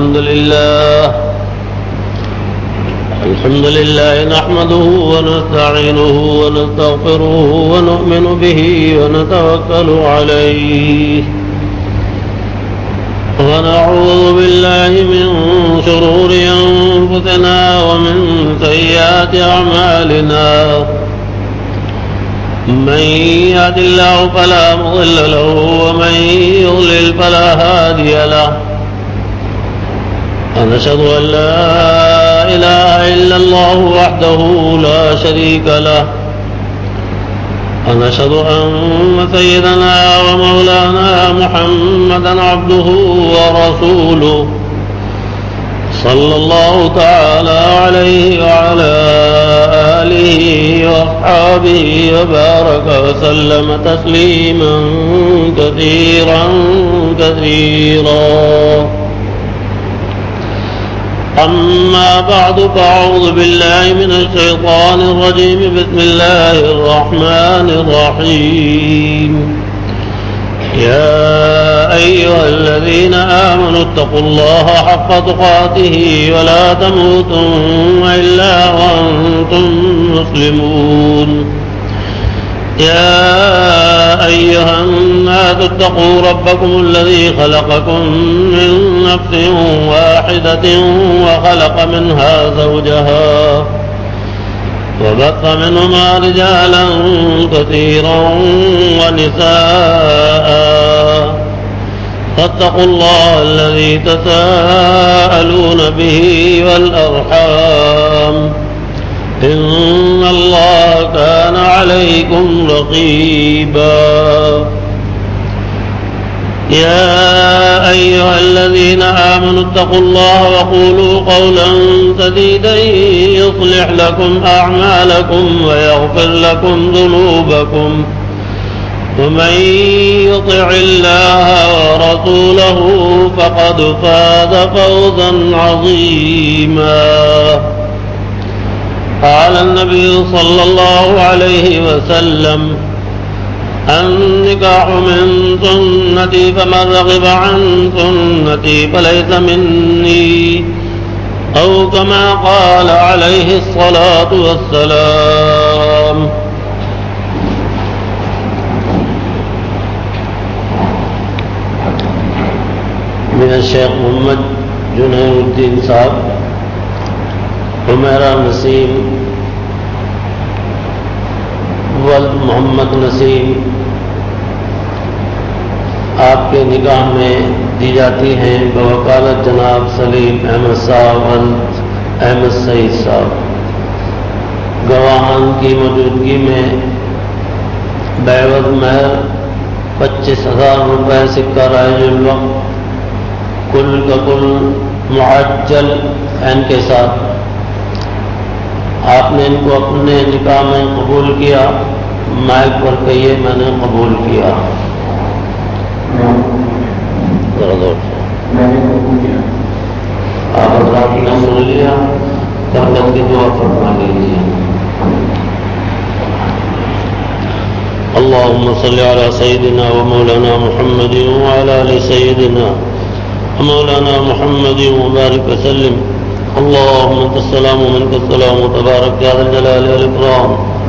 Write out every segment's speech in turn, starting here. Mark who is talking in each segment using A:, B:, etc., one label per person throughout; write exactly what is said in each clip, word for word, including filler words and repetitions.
A: الحمد لله الحمد لله نحمده ونستعينه ونستغفره ونؤمن به ونتوكل عليه ونعوذ بالله من شرور أنفسنا ومن سيئات أعمالنا من يهد الله فلا مضل له ومن يضلل فلا هادي له ونشهد أن لا إله إلا الله وحده لا شريك له ونشهد أن سيدنا ومولانا محمدا عبده ورسوله صلى الله تعالى عليه وعلى آله وأصحابه وبارك وسلم تسليما كثيرا كثيرا. أما بعد فأعوذ بالله من الشيطان الرجيم. بسم الله الرحمن الرحيم. يا أيها الذين آمنوا اتقوا الله حق تقاته ولا تموتن إلا وأنتم مسلمون. يا أيها الناس اتقوا ربكم الذي خلقكم من نفس واحدة وخلق منها زوجها وبث منهما رجالا كثيرا ونساء فاتقوا الله الذي تساءلون به والأرحام إن الله كان عليكم رقيبا. يا أيها الذين آمنوا اتقوا الله وقولوا قولا سديدا يصلح لكم أعمالكم ويغفر لكم ذنوبكم ومن يطع الله ورسوله فقد فاز فوزا عظيما. قال النبي صلى الله عليه وسلم النكاح من سنتي فمن رغب عن سنتي فليس مني أو كما قال عليه الصلاة والسلام. میرا شیخ محمد جنید الدین صاحب حمیرہ نسیم ولد محمد نسیم آپ کے نکاح میں دی جاتی ہیں بوکالت جناب سلیم احمد صاحب ولد احمد سعید صاحب. گواہان کی موجودگی میں بعوض مہر پچیس ہزار روپے سکہ رائج الوقت کل کا کل معجل عین کے ساتھ آپ نے ان کو اپنے نکاح میں قبول کیا. مائک پر کہیے میں نے قبول کیا. آپ حضرات نے سن لیا. قبلت کی دعا فرما لیجیے. اللهم صل على سيدنا ومولانا محمد وعلى آل سيدنا مولانا محمد وبارك وسلم. اللهم انت السلام ومنك السلام وتبارك يا ذا الجلال والإكرام.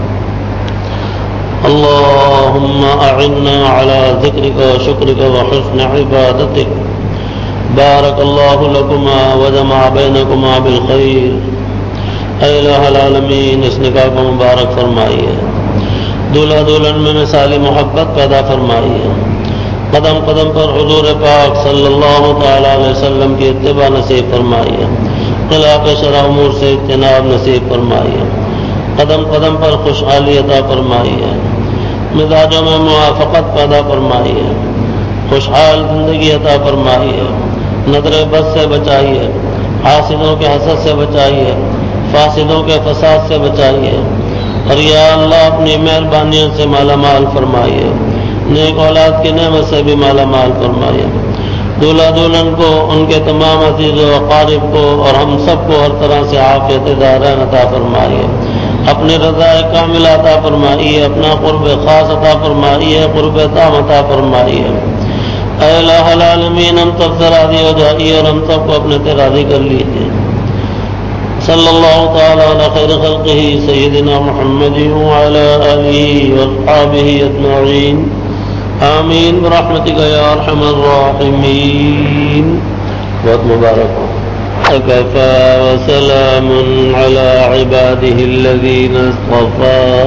A: اللهم أعنا على ذكرك وشكرك وحسن عبادتك. بارك الله لكما وجمع بينكما بالخير. اے الہ العالمین اس نکاح کو مبارک فرمائیے. دولہا دلہن میں مثالی محبت پیدا فرمائیے. قدم قدم پر حضور پاک صلی اللہ تعالی علیہ وسلم کی اتباع نصیب فرمائیے. خلاف شرع امور سے اجتناب نصیب فرمائیے. قدم قدم پر خوشحالی عطا فرمائیے. مزاجوں میں موافقت پیدا فرمائیے. خوشحال زندگی عطا فرمائیے. نظر بد سے بچائیے. حاسدوں کے حسد سے بچائیے. فاسدوں کے فساد سے بچائیے. اور یا اللہ اپنی مہربانیوں سے مالا مال فرمائیے. نیک اولاد کی نعمت سے بھی مالا مال فرمائیے. دولہا دلہن کو ان کے تمام عزیز و اقارب کو اور ہم سب کو ہر طرح سے عافیت دارین عطا فرمائیے. اپنی رضا کاملہ عطا فرمائیے. اپنا قرب خاص عطا فرمائیے. قرب تام عطا فرمائیے. اے الہ العالمین ہم سب سے راضی ہو جائیے اور ہم سب کو اپنے سے راضی کر لیجیے. صلی اللہ تعالی علی خیر خلقہ سیدنا محمد وعلی آلہ واصحابہ اجمعین آمین برحمتک یا ارحم الراحمین. بہت مبارک ہو. وكفى وسلام على عباده الذين اصطفى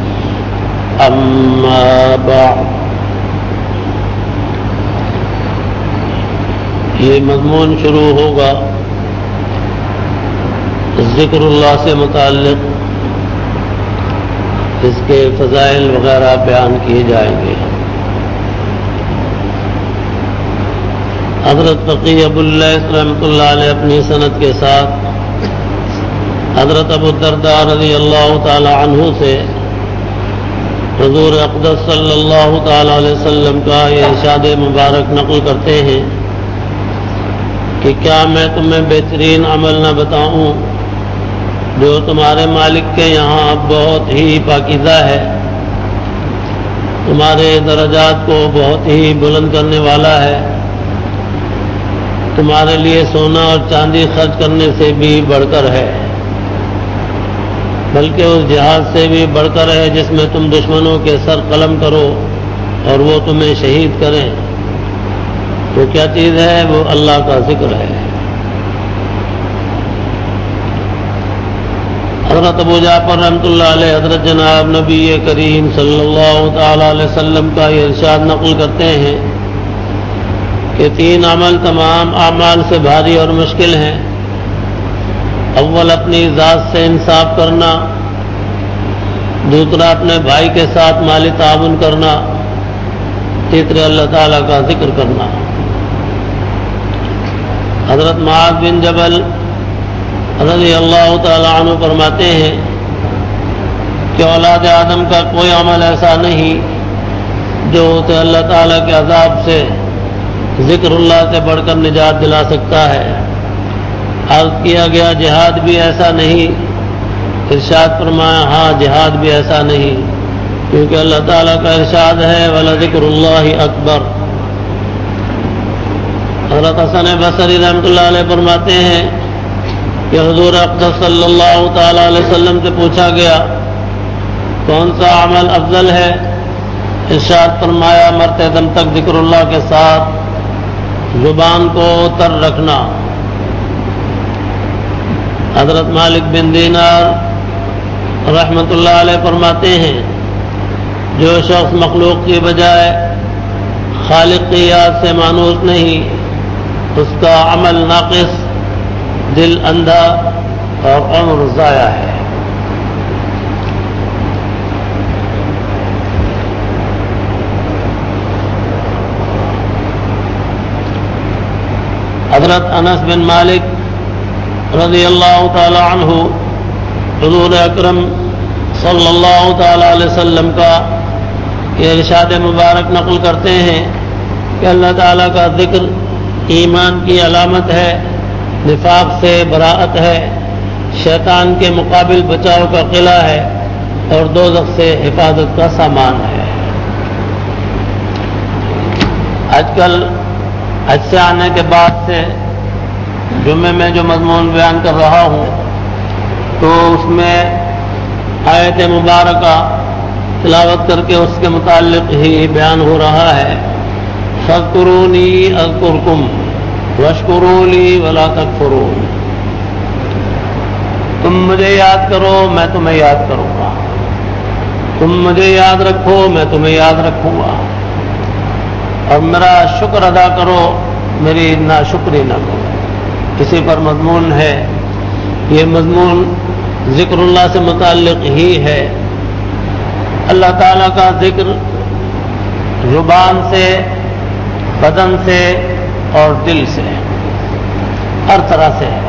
A: أما بعد. یہ مضمون شروع ہوگا ذکر اللہ سے متعلق، اس کے فضائل وغیرہ بیان کیے جائیں گے. حضرت فقی ابو اللہ رحمۃ اللہ علیہ اپنی سند کے ساتھ حضرت ابو الدرداء رضی اللہ تعالی عنہ سے حضور اقدس صلی اللہ تعالی علیہ وسلم کا یہ ارشاد مبارک نقل کرتے ہیں کہ کیا میں تمہیں بہترین عمل نہ بتاؤں جو تمہارے مالک کے یہاں بہت ہی پاکیزہ ہے، تمہارے درجات کو بہت ہی بلند کرنے والا ہے، تمہارے لیے سونا اور چاندی خرچ کرنے سے بھی بڑھ کر ہے، بلکہ اس جہاد سے بھی بڑھ کر ہے جس میں تم دشمنوں کے سر قلم کرو اور وہ تمہیں شہید کریں. تو کیا چیز ہے؟ وہ اللہ کا ذکر ہے. حضرت ابو جعفر رحمۃ اللہ علیہ حضرت جناب نبی کریم صلی اللہ تعالی علیہ وسلم کا یہ ارشاد نقل کرتے ہیں کہ تین عمل تمام اعمال سے بھاری اور مشکل ہیں. اول اپنی ذات سے انصاف کرنا، دوسرا اپنے بھائی کے ساتھ مالی تعاون کرنا، تیسرا اللہ تعالیٰ کا ذکر کرنا. حضرت معاذ بن جبل رضی اللہ تعالی عنہ فرماتے ہیں کہ اولاد آدم کا کوئی عمل ایسا نہیں جو اسے اللہ تعالیٰ کے عذاب سے ذکر اللہ سے بڑھ کر نجات دلا سکتا ہے. عرض کیا گیا جہاد بھی ایسا نہیں؟ ارشاد فرمایا ہاں جہاد بھی ایسا نہیں، کیونکہ اللہ تعالیٰ کا ارشاد ہے وَلَذِكْرُ اللَّهِ أَكْبَرُ. حضرت حسن بصری رحمۃ اللہ علیہ فرماتے ہیں کہ حضور اقدس صلی اللہ تعالی علیہ وسلم سے پوچھا گیا کون سا عمل افضل ہے؟ ارشاد فرمایا مرتے دم تک ذکر اللہ کے ساتھ زبان کو تر رکھنا. حضرت مالک بن دینار رحمۃ اللہ علیہ فرماتے ہیں جو شخص مخلوق کی بجائے خالق کی یاد سے مانوس نہیں، اس کا عمل ناقص، دل اندھا اور عمر ضائع ہے. حضرت انس بن مالک رضی اللہ تعالی عنہ حضور اکرم صلی اللہ تعالی علیہ وسلم کا یہ ارشاد مبارک نقل کرتے ہیں کہ اللہ تعالیٰ کا ذکر ایمان کی علامت ہے، نفاق سے براءت ہے، شیطان کے مقابل بچاؤ کا قلعہ ہے اور دوزخ سے حفاظت کا سامان ہے. آج کل حج سے آنے کے بعد سے جمعے میں جو مضمون بیان کر رہا ہوں تو اس میں آیت مبارکہ تلاوت کر کے اس کے متعلق ہی بیان ہو رہا ہے. فاذکرونی اذکرکم واشکروا لی ولا تکفرون. تم مجھے یاد کرو میں تمہیں یاد کروں گا، تم مجھے یاد رکھو میں تمہیں یاد رکھوں گا، اور میرا شکر ادا کرو میری ناشکری نہ کرو. کسی پر مضمون ہے، یہ مضمون ذکر اللہ سے متعلق ہی ہے. اللہ تعالیٰ کا ذکر زبان سے، بدن سے اور دل سے، ہر طرح سے ہے.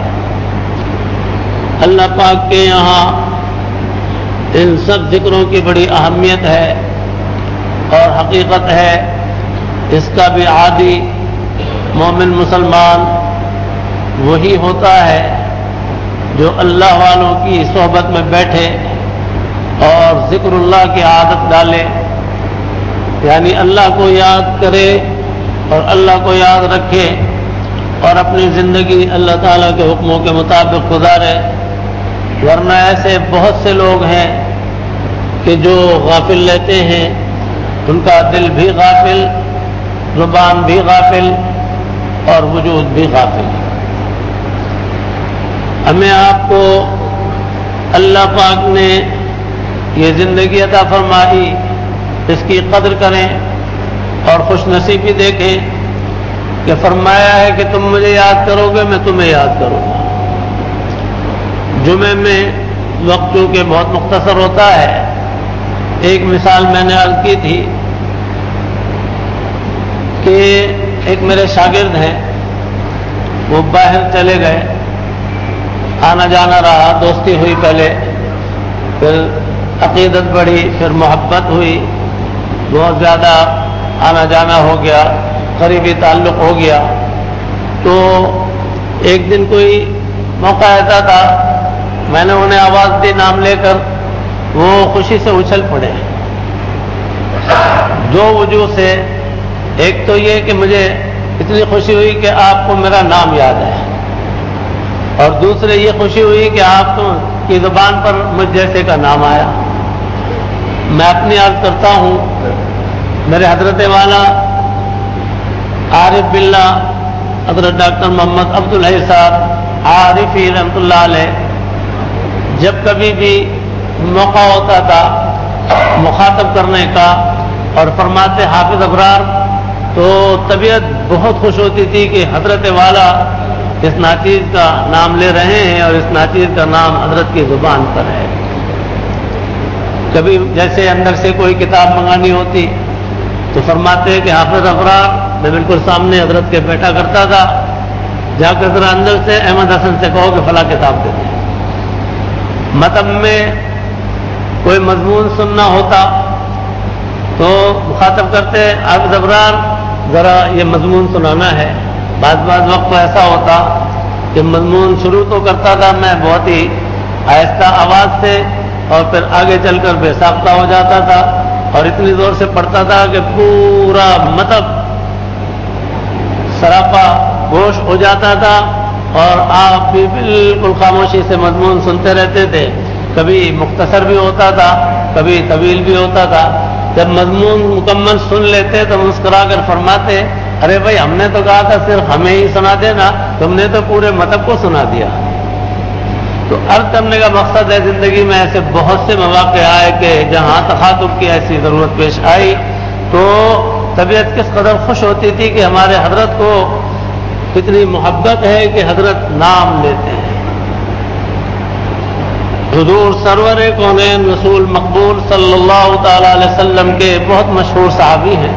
A: اللہ پاک کے یہاں ان سب ذکروں کی بڑی اہمیت ہے اور حقیقت ہے. اس کا بھی عادی مومن مسلمان وہی ہوتا ہے جو اللہ والوں کی صحبت میں بیٹھے اور ذکر اللہ کی عادت ڈالے، یعنی اللہ کو یاد کرے اور اللہ کو یاد رکھے اور اپنی زندگی اللہ تعالیٰ کے حکموں کے مطابق گزارے، ورنہ ایسے بہت سے لوگ ہیں کہ جو غافل لیتے ہیں، ان کا دل بھی غافل، زبان بھی غافل اور وجود بھی غافل۔ ہمیں آپ کو اللہ پاک نے یہ زندگی عطا فرمائی، اس کی قدر کریں اور خوش نصیبی دیکھیں کہ فرمایا ہے کہ تم مجھے یاد کرو گے، میں تمہیں یاد کروں گا۔ جمعے میں وقت چونکہ بہت مختصر ہوتا ہے، ایک مثال میں نے عرض کی تھی کہ ایک میرے شاگرد ہیں، وہ باہر چلے گئے، آنا جانا رہا، دوستی ہوئی پہلے، پھر عقیدت بڑھی، پھر محبت ہوئی، بہت زیادہ آنا جانا ہو گیا، قریبی تعلق ہو گیا۔ تو ایک دن کوئی موقع ایسا تھا، میں نے انہیں آواز دی نام لے کر، وہ خوشی سے اچھل پڑے دو وجوہ سے۔ ایک تو یہ کہ مجھے اتنی خوشی ہوئی کہ آپ کو میرا نام یاد ہے، اور دوسرے یہ خوشی ہوئی کہ آپ کی زبان پر مجھ جیسے کا نام آیا۔ میں اپنی عرض کرتا ہوں، میرے حضرت والا عارف باللہ حضرت ڈاکٹر محمد عبدالحی صاحب عارفی رحمۃ اللہ علیہ، جب کبھی بھی موقع ہوتا تھا مخاطب کرنے کا اور فرماتے حافظ ابرار، تو طبیعت بہت خوش ہوتی تھی کہ حضرت والا اس ناچیز کا نام لے رہے ہیں اور اس ناچیز کا نام حضرت کی زبان پر ہے۔ کبھی جیسے اندر سے کوئی کتاب منگانی ہوتی تو فرماتے کہ حافظ ابرار، میں بالکل سامنے حضرت کے بیٹھا کرتا تھا، جا کر ذرا اندر سے احمد حسن سے کہو کہ فلاں کتاب دے دیں۔ متن میں کوئی مضمون سننا ہوتا تو مخاطب کرتے حافظ ابرار ذرا یہ مضمون سنانا ہے۔ بعض بعض وقت تو ایسا ہوتا کہ مضمون شروع تو کرتا تھا میں بہت ہی آہستہ آواز سے، اور پھر آگے چل کر بے ساختہ ہو جاتا تھا اور اتنی زور سے پڑھتا تھا کہ پورا مطلب سراپا گوش ہو جاتا تھا، اور آپ بھی بالکل خاموشی سے مضمون سنتے رہتے تھے۔ کبھی مختصر بھی ہوتا تھا، کبھی طویل بھی ہوتا تھا۔ جب مضمون مکمل سن لیتے تو مسکرا کر فرماتے، ارے بھائی ہم نے تو کہا تھا صرف ہمیں ہی سنا دینا، تم نے تو پورے مطلب کو سنا دیا۔ تو عرض کرنے کا مقصد ہے، زندگی میں ایسے بہت سے مواقع آئے کہ جہاں تخاطب کی ایسی ضرورت پیش آئی تو طبیعت کس قدر خوش ہوتی تھی کہ ہمارے حضرت کو کتنی محبت ہے کہ حضرت نام لیتے ہیں۔ حضور سرور کونین رسول مقبول صلی اللہ تعالی علیہ وسلم کے بہت مشہور صحابی ہیں۔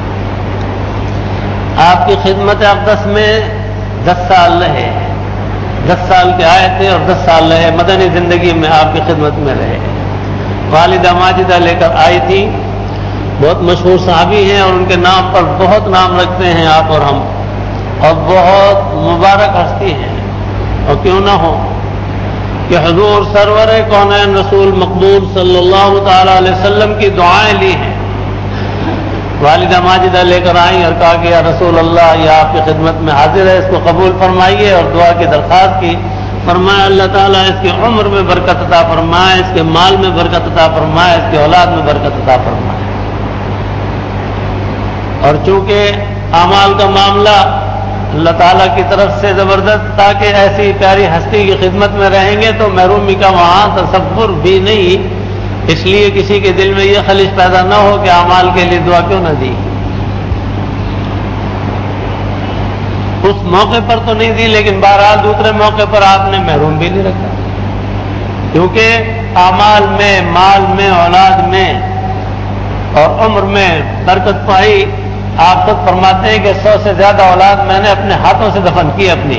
A: آپ کی خدمت اقدس میں دس سال رہے، دس سال کے آئے تھے اور دس سال رہے، مدنی زندگی میں آپ کی خدمت میں رہے۔ والدہ ماجدہ لے کر آئی تھی، بہت مشہور صحابی ہیں اور ان کے نام پر بہت نام رکھتے ہیں آپ اور ہم، اور بہت مبارک ہستی ہیں، اور کیوں نہ ہو کہ حضور سرور کونین رسول مقبول صلی اللہ تعالی علیہ وسلم کی دعائیں لی ہیں۔ والدہ ماجدہ لے کر آئیں اور کہا کہ یا رسول اللہ، یہ آپ کی خدمت میں حاضر ہے، اس کو قبول فرمائیے، اور دعا کی درخواست کی۔ فرمایا اللہ تعالیٰ اس کی عمر میں برکت عطا فرمائے، اس کے مال میں برکت عطا فرمائے، اس کی اولاد میں برکت عطا فرمائے۔ اور چونکہ اعمال کا معاملہ اللہ تعالیٰ کی طرف سے زبردست تھا کہ ایسی پیاری ہستی کی خدمت میں رہیں گے تو محرومی کا وہاں تصور بھی نہیں، اس لیے کسی کے دل میں یہ خلش پیدا نہ ہو کہ اعمال کے لیے دعا کیوں نہ دی۔ اس موقع پر تو نہیں دی، لیکن بہرحال دوسرے موقع پر آپ نے محروم بھی نہیں رکھا، کیونکہ اعمال میں، مال میں، اولاد میں اور عمر میں برکت پائی۔ آپ خود فرماتے ہیں کہ سو سے زیادہ اولاد میں نے اپنے ہاتھوں سے دفن کی اپنی۔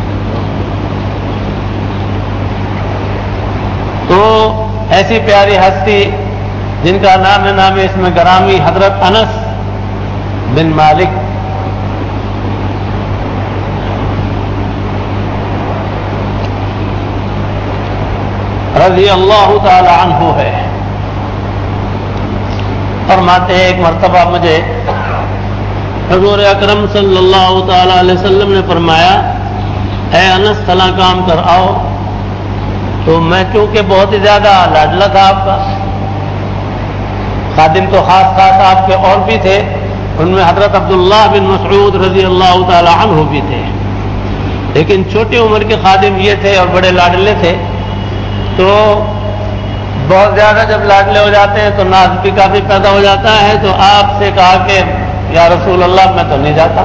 A: تو ایسی پیاری ہستی جن کا نام نام اس میں گرامی حضرت انس بن مالک رضی اللہ تعالی عنہ ہے۔ فرماتے ہیں ایک مرتبہ مجھے حضور اکرم صلی اللہ تعالی علیہ وسلم نے فرمایا اے انس فلاں کام کر آؤ. تو میں چونکہ بہت ہی زیادہ لاڈلا تھا آپ کا، خادم تو خاص خاص آپ کے اور بھی تھے، ان میں حضرت عبداللہ بن مسعود رضی اللہ تعالی عنہ بھی تھے، لیکن چھوٹی عمر کے خادم یہ تھے اور بڑے لاڈلے تھے. تو بہت زیادہ جب لاڈلے ہو جاتے ہیں تو ناز بھی کافی پیدا ہو جاتا ہے. تو آپ سے کہا کہ یا رسول اللہ میں تو نہیں جاتا.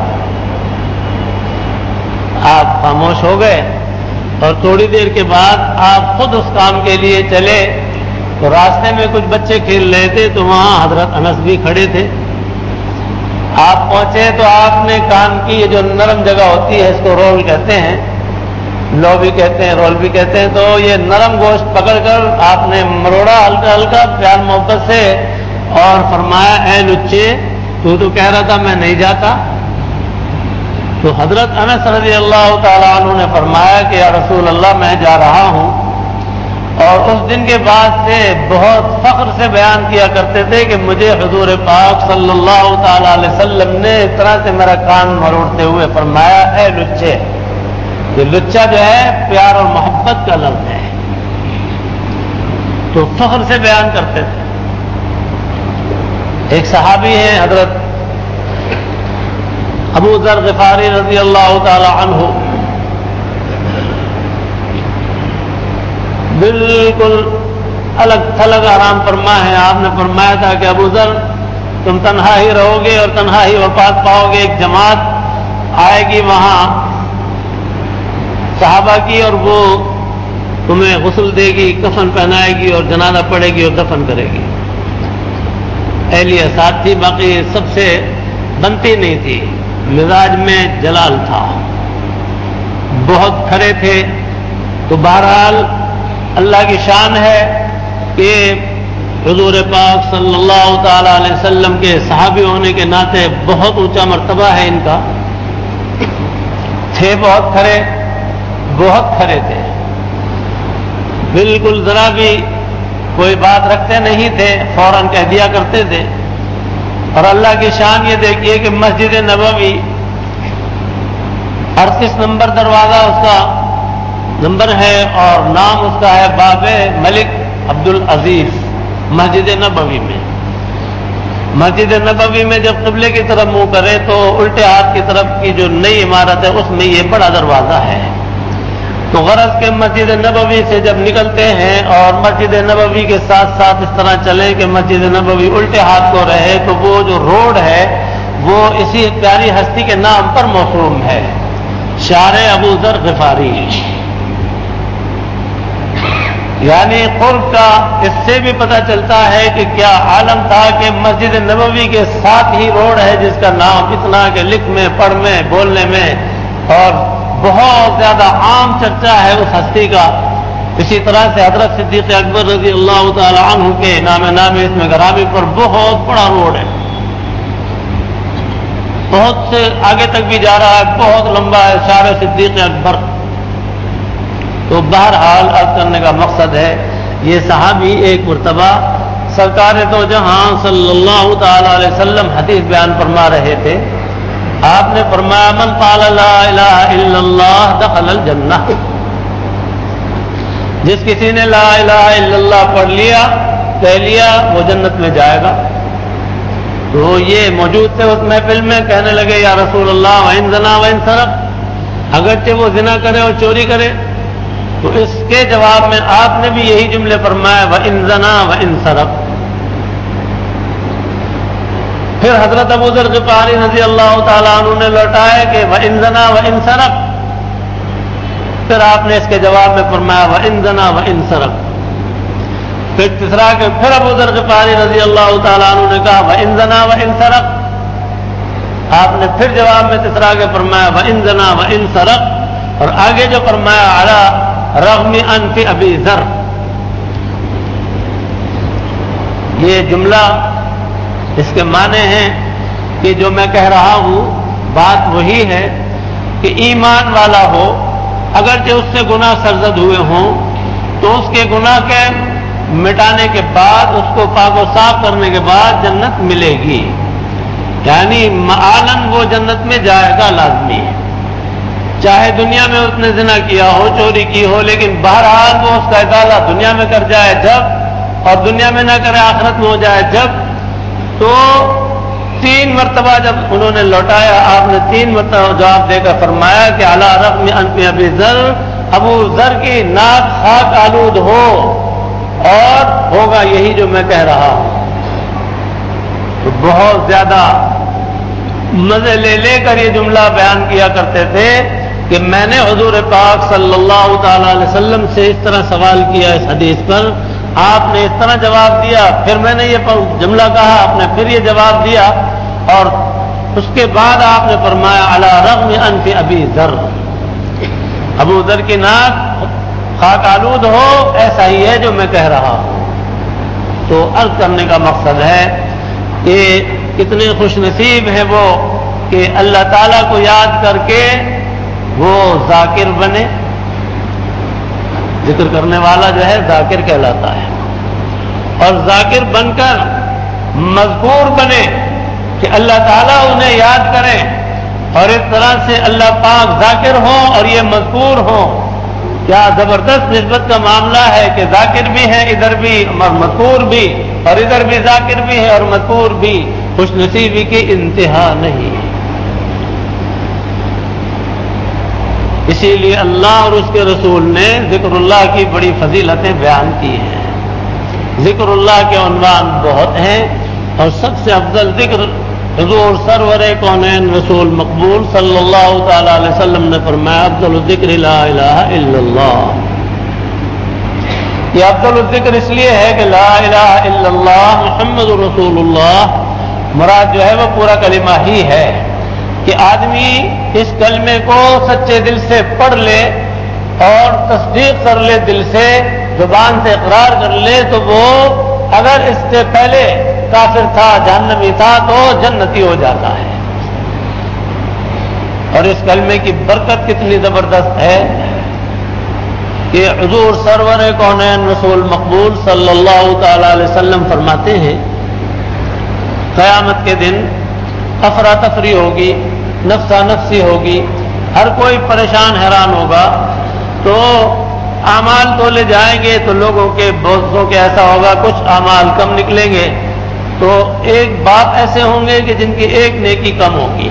A: آپ خاموش ہو گئے اور تھوڑی دیر کے بعد آپ خود اس کام کے لیے چلے. تو راستے میں کچھ بچے کھیل رہے تھے تو وہاں حضرت انس بھی کھڑے تھے. آپ پہنچے تو آپ نے کان کی یہ جو نرم جگہ ہوتی ہے اس کو رول کہتے ہیں، لو بھی کہتے ہیں، رول بھی کہتے ہیں، تو یہ نرم گوشت پکڑ کر آپ نے مروڑا ہلکا ہلکا پیار محبت سے اور فرمایا اے لچے تو تو کہہ رہا تھا میں نہیں جاتا. تو حضرت انس رضی اللہ تعالیٰ عنہ نے فرمایا کہ یا رسول اللہ میں جا رہا ہوں. اور اس دن کے بعد سے بہت فخر سے بیان کیا کرتے تھے کہ مجھے حضور پاک صلی اللہ تعالی علیہ وسلم نے اس طرح سے میرا کان مروڑتے ہوئے فرمایا اے لچے. یہ لچا جو ہے پیار اور محبت کا لفظ ہے، تو فخر سے بیان کرتے تھے. ایک صحابی ہیں حضرت ابو ذر غفاری رضی اللہ تعالی عنہ، بالکل الگ تھلگ آرام فرما ہے. آپ نے فرمایا تھا کہ ابو ذر تم تنہا ہی رہو گے اور تنہا ہی وفات پاؤ گے. ایک جماعت آئے گی وہاں صحابہ کی اور وہ تمہیں غسل دے گی، کفن پہنائے گی اور جنازہ پڑھے گی اور دفن کرے گی. اہلیہ ساتھ تھی، باقی سب سے بنتی نہیں تھی، مزاج میں جلال تھا، بہت کھڑے تھے. تو بہرحال اللہ کی شان ہے کہ حضور پاک صلی اللہ تعالی علیہ وسلم کے صحابی ہونے کے ناطے بہت اونچا مرتبہ ہے ان کا. تھے بہت کھڑے، بہت کھڑے تھے، بالکل ذرا بھی کوئی بات رکھتے نہیں تھے، فوراً کہہ دیا کرتے تھے. اور اللہ کی شان یہ دیکھیے کہ مسجد نبوی اڑتیس نمبر دروازہ اس کا نمبر ہے اور نام اس کا ہے باب ملک عبد العزیز. مسجد نبوی میں مسجد نبوی میں جب قبلے کی طرف منہ کرے تو الٹے ہاتھ کی طرف کی جو نئی عمارت ہے اس میں یہ بڑا دروازہ ہے. تو غرض کے مسجد نبوی سے جب نکلتے ہیں اور مسجد نبوی کے ساتھ ساتھ اس طرح چلیں کہ مسجد نبوی الٹے ہاتھ کو رہے تو وہ جو روڈ ہے وہ اسی پیاری ہستی کے نام پر موسوم ہے، شارع ابو ذر غفاری. یعنی قرب کا اس سے بھی پتہ چلتا ہے کہ کیا عالم تھا کہ مسجد نبوی کے ساتھ ہی روڈ ہے جس کا نام اتنا کہ لکھ میں، پڑھ میں، بولنے میں اور بہت زیادہ عام چرچا ہے اس ہستی کا. اسی طرح سے حضرت صدیق اکبر رضی اللہ تعالی عنہ کے نام نام اس میں گرامی پر بہت بڑا روڈ ہے، بہت سے آگے تک بھی جا رہا ہے، بہت لمبا ہے، شارع صدیق اکبر. تو بہرحال عرض کرنے کا مقصد ہے یہ صحابی ایک مرتبہ سرکار دو جہاں صلی اللہ تعالی علیہ وسلم حدیث بیان فرما رہے تھے. آپ نے فرمایا من قال لا الہ الا اللہ دخل الجنہ. جس کسی نے لا الہ الا اللہ پڑھ لیا، کہہ لیا، وہ جنت میں جائے گا. تو یہ موجود تھے اس محفل میں، کہنے لگے یا رسول اللہ وَإِن زَنَا وَإِن سَرَقَ، اگرچہ وہ زنا کرے اور چوری کرے. تو اس کے جواب میں آپ نے بھی یہی جملے فرمایا وَإِن زَنَا وَإِن سَرَقَ. پھر حضرت ابو ذر غفاری رضی اللہ تعالیٰ عنہ نے لوٹائے کہ وَإِن زَنَا وَإِن سَرَقَ. پھر آپ نے اس کے جواب میں فرمایا وَإِن زَنَا وَإِن سَرَقَ. پھر تیسرا کہ پھر ابو ذر غفاری رضی اللہ تعالیٰ عنہ نے کہا وَإِن زَنَا وَإِن سَرَقَ. آپ نے پھر جواب میں تیسرا کے فرمایا وَإِن زَنَا وَإِن سَرَقَ. اور آگے جو فرمایا عَلَى رغم انف ابی ذر. یہ جملہ اس کے معنی ہیں کہ جو میں کہہ رہا ہوں بات وہی ہے کہ ایمان والا ہو، اگرچہ اس سے گناہ سرزد ہوئے ہوں تو اس کے گناہ کے مٹانے کے بعد، اس کو پاک و صاف کرنے کے بعد جنت ملے گی. یعنی معالن وہ جنت میں جائے گا لازمی ہے، چاہے دنیا میں اس نے زنا کیا ہو، چوری کی ہو، لیکن بہرحال وہ اس کا ازالہ دنیا میں کر جائے جب، اور دنیا میں نہ کرے آخرت میں ہو جائے جب. تو تین مرتبہ جب انہوں نے لوٹایا، آپ نے تین مرتبہ جواب دے کر فرمایا کہ علی رغم انف ابی ذر، ابو ذر کی ناک خاک آلود ہو اور ہوگا یہی جو میں کہہ رہا ہوں. تو بہت زیادہ مزے لے لے کر یہ جملہ بیان کیا کرتے تھے کہ میں نے حضور پاک صلی اللہ تعالی علیہ وسلم سے اس طرح سوال کیا اس حدیث پر، آپ نے اس طرح جواب دیا، پھر میں نے یہ جملہ کہا، آپ نے پھر یہ جواب دیا، اور اس کے بعد آپ نے فرمایا علی رغم انف ابی ذر، ابو ذر کی ناک خاک آلود ہو، ایسا ہی ہے جو میں کہہ رہا ہوں. تو عرض کرنے کا مقصد ہے کہ کتنے خوش نصیب ہیں وہ کہ اللہ تعالیٰ کو یاد کر کے وہ ذاکر بنے. ذکر کرنے والا جو ہے ذاکر کہلاتا ہے، اور ذاکر بن کر مذکور بنے کہ اللہ تعالیٰ انہیں یاد کرے، اور اس طرح سے اللہ پاک ذاکر ہوں اور یہ مذکور ہوں. کیا زبردست نسبت کا معاملہ ہے کہ ذاکر بھی ہے ادھر بھی اور مذکور بھی، اور ادھر بھی ذاکر بھی ہے اور مذکور بھی. خوش نصیبی کی انتہا نہیں. اسی لیے اللہ اور اس کے رسول نے ذکر اللہ کی بڑی فضیلتیں بیان کی ہیں. ذکر اللہ کے عنوان بہت ہیں، اور سب سے افضل ذکر حضور سرور کونین رسول مقبول صلی اللہ تعالی علیہ وسلم نے فرمایا افضل الذکر لا الہ الا اللہ. یہ افضل الذکر اس لیے ہے کہ لا الہ الا اللہ محمد رسول اللہ مراد جو ہے وہ پورا کلمہ ہی ہے، کہ آدمی اس کلمے کو سچے دل سے پڑھ لے اور تصدیق کر لے، دل سے زبان سے اقرار کر لے، تو وہ اگر اس سے پہلے کافر تھا، جہنمی تھا، تو جنتی ہو جاتا ہے. اور اس کلمے کی برکت کتنی زبردست ہے کہ حضور سرور کونین رسول مقبول صلی اللہ تعالی علیہ وسلم فرماتے ہیں قیامت کے دن افراتفری ہوگی، نفسا نفسی ہوگی، ہر کوئی پریشان حیران ہوگا. تو اعمال تولے جائیں گے تو لوگوں کے بوزوں کے ایسا ہوگا، کچھ اعمال کم نکلیں گے. تو ایک باپ ایسے ہوں گے کہ جن کی ایک نیکی کم ہوگی،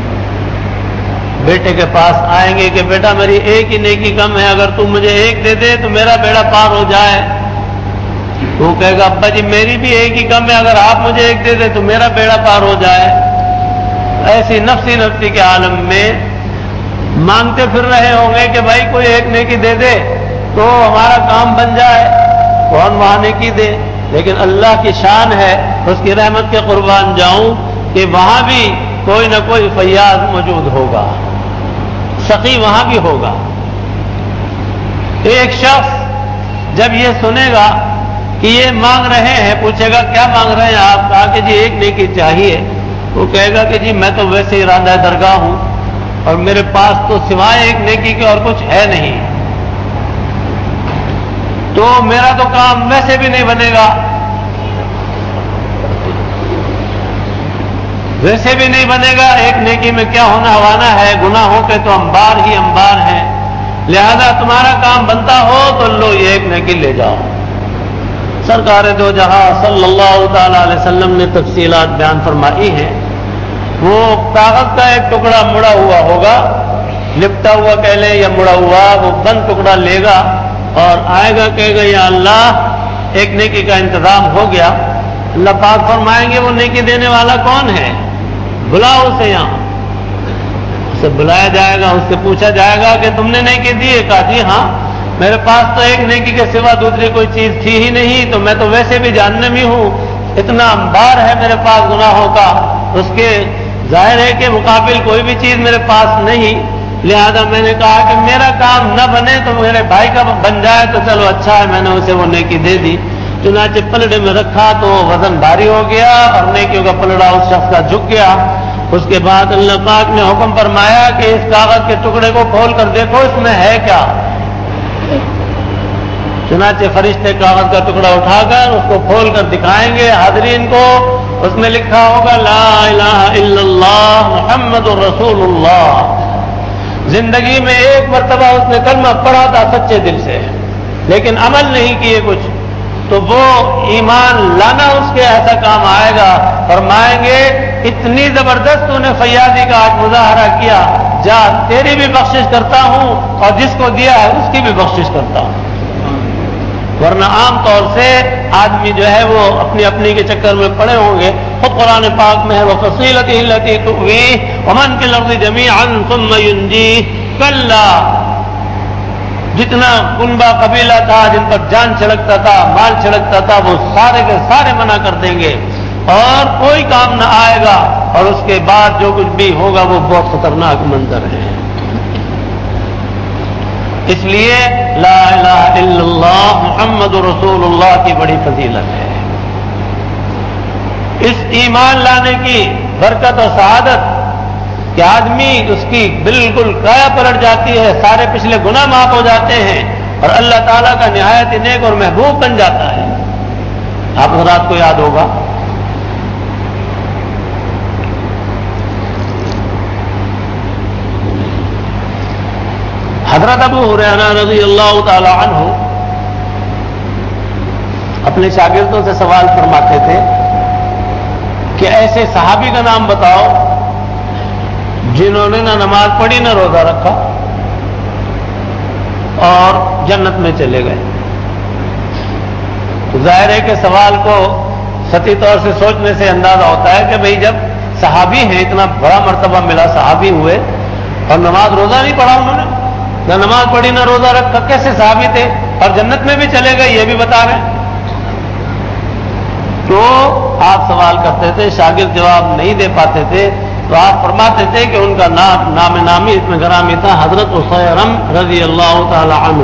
A: بیٹے کے پاس آئیں گے کہ بیٹا میری ایک ہی نیکی کم ہے، اگر تم مجھے ایک دے دے تو میرا بیڑا پار ہو جائے. وہ کہے گا ابا جی میری بھی ایک ہی کم ہے، اگر آپ مجھے ایک دے دے تو میرا بیڑا پار ہو جائے. ایسی نفسی نفسی کے عالم میں مانگتے پھر رہے ہوں گے کہ بھائی کوئی ایک نیکی دے دے تو ہمارا کام بن جائے. کون وہاں نیکی دے؟ لیکن اللہ کی شان ہے، اس کی رحمت کے قربان جاؤں کہ وہاں بھی کوئی نہ کوئی فیاض موجود ہوگا، سخی وہاں بھی ہوگا. ایک شخص جب یہ سنے گا کہ یہ مانگ رہے ہیں، پوچھے گا کیا مانگ رہے ہیں آپ؟ کہا کہ جی ایک نیکی چاہیے. وہ کہے گا کہ جی میں تو ویسے ہی راندہ درگاہ ہوں اور میرے پاس تو سوائے ایک نیکی کے اور کچھ ہے نہیں، تو میرا تو کام ویسے بھی نہیں بنے گا، ویسے بھی نہیں بنے گا. ایک نیکی میں کیا ہونا ہوانا ہے، گناہوں کے تو انبار ہی انبار ہیں، لہذا تمہارا کام بنتا ہو تو لو یہ ایک نیکی لے جاؤ. سرکار دو جہاں صلی اللہ تعالی علیہ وسلم نے تفصیلات بیان فرمائی ہیں. وہ کاغذ کا ایک ٹکڑا مڑا ہوا ہوگا، لپٹا ہوا کہہ لیں یا مڑا ہوا، وہ بند ٹکڑا لے گا اور آئے گا، کہے گا یا اللہ ایک نیکی کا انتظام ہو گیا. اللہ پاک فرمائیں گے وہ نیکی دینے والا کون ہے؟ بلاؤ اسے یہاں. اسے بلایا جائے گا، اس سے پوچھا جائے گا کہ تم نے نیکی دی ہے؟ کہا جی ہاں، میرے پاس تو ایک نیکی کے سوا دوسری کوئی چیز تھی ہی نہیں، تو میں تو ویسے بھی جہنمی ہوں، اتنا انبار ہے میرے پاس گناہوں کا، اس کے ظاہر ہے کہ مقابل کوئی بھی چیز میرے پاس نہیں. لہذا میں نے کہا کہ میرا کام نہ بنے تو میرے بھائی کا بن جائے تو چلو اچھا ہے، میں نے اسے وہ نیکی دے دی. چنانچہ پلڑے میں رکھا تو وزن بھاری ہو گیا اور نیکیوں کا پلڑا اس شخص کا جھک گیا. اس کے بعد اللہ پاک نے حکم فرمایا کہ اس کاغذ کے ٹکڑے کو کھول کر دیکھو اس میں ہے کیا. چنانچہ فرشتے کاغذ کا ٹکڑا اٹھا کر اس کو کھول کر دکھائیں گے حاضرین کو، اس میں لکھا ہوگا لا الہ الا اللہ محمد رسول اللہ۔ زندگی میں ایک مرتبہ اس نے کلمہ پڑھا تھا سچے دل سے، لیکن عمل نہیں کیے کچھ، تو وہ ایمان لانا اس کے ایسا کام آئے گا، فرمائیں گے اتنی زبردست تو نے فیاضی کا آج مظاہرہ کیا، جا تیری بھی بخشش کرتا ہوں اور جس کو دیا ہے اس کی بھی بخشش کرتا ہوں۔ ورنہ عام طور سے آدمی جو ہے وہ اپنی اپنی کے چکر میں پڑے ہوں گے۔ خود قرآن پاک میں ہے وَفَصِيلَتِهِ الَّتِي تُؤْوِيهِ وَمَنْ فِي الْأَرْضِ جَمِيعًا ثُمَّ يُنْجِيهِ کلا، جتنا کنبہ قبیلہ تھا جن پر جان چھڑکتا تھا مال چھڑکتا تھا وہ سارے کے سارے منع کر دیں گے اور کوئی کام نہ آئے گا، اور اس کے بعد جو کچھ بھی ہوگا وہ بہت خطرناک منظر ہے۔ اس لیے لا الہ الا اللہ محمد رسول اللہ کی بڑی فضیلت ہے۔ اس ایمان لانے کی برکت اور سعادت کہ آدمی اس کی بالکل کایا پلٹ جاتی ہے، سارے پچھلے گناہ معاف ہو جاتے ہیں اور اللہ تعالیٰ کا نہایت نیک اور محبوب بن جاتا ہے۔ آپ حضرات کو یاد ہوگا حضرت ابو ہریرہ رضی اللہ تعالی عنہ اپنے شاگردوں سے سوال فرماتے تھے کہ ایسے صحابی کا نام بتاؤ جنہوں نے نہ نماز پڑھی نہ روزہ رکھا اور جنت میں چلے گئے۔ تو ظاہر ہے کہ سوال کو سطحی طور سے سوچنے سے اندازہ ہوتا ہے کہ بھئی جب صحابی ہیں، اتنا بڑا مرتبہ ملا، صحابی ہوئے اور نماز روزہ نہیں پڑھا انہوں نے، نہ نماز پڑھی نہ روزہ رکھا، کیسے صحابی تھے اور جنت میں بھی چلے گئے یہ بھی بتا رہے ہیں؟ تو آپ سوال کرتے تھے، شاگرد جواب نہیں دے پاتے تھے، تو آپ فرماتے تھے کہ ان کا نام نام نامی اس میں گرامی تھا حضرت عصیرم رضی اللہ تعالی عنہ۔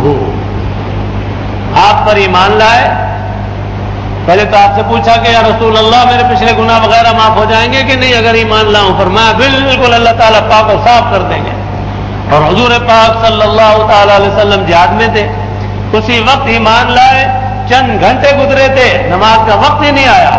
A: آپ پر ایمان لائے، پہلے تو آپ سے پوچھا کہ یا رسول اللہ میرے پچھلے گناہ وغیرہ معاف ہو جائیں گے کہ نہیں اگر ایمان لاؤں؟ فرمایا بالکل اللہ تعالیٰ پاک کو صاف کر دیں گے۔ اور حضور پاک صلی اللہ تعالی علیہ وسلم جہاد میں تھے، اسی وقت ایمان لائے، چند گھنٹے گزرے تھے نماز کا وقت ہی نہیں آیا